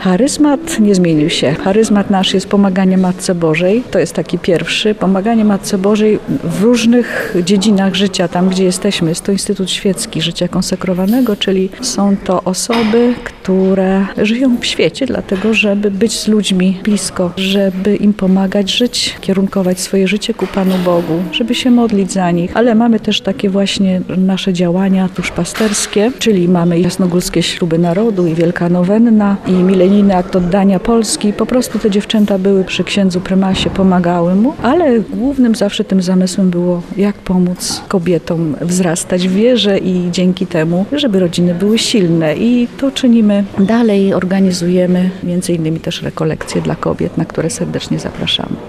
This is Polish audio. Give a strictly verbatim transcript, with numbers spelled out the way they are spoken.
Charyzmat nie zmienił się. Charyzmat nasz jest pomaganie Matce Bożej. To jest taki pierwszy. Pomaganie Matce Bożej w różnych dziedzinach życia, tam gdzie jesteśmy. Jest to Instytut Świecki Życia Konsekrowanego, czyli są to osoby, które żyją w świecie, dlatego żeby być z ludźmi blisko, żeby im pomagać żyć, kierunkować swoje życie ku Panu Bogu, żeby się modlić za nich. Ale mamy też takie właśnie nasze działania duszpasterskie, czyli mamy jasnogórskie śluby narodu i Wielka Nowenna i milenijny akt oddania Polski. Po prostu te dziewczęta były przy księdzu prymasie, pomagały mu, ale głównym zawsze tym zamysłem było, jak pomóc kobietom wzrastać w wierze i dzięki temu, żeby rodziny były silne. I to czynimy dalej, organizujemy między innymi też rekolekcje dla kobiet, na które serdecznie zapraszamy.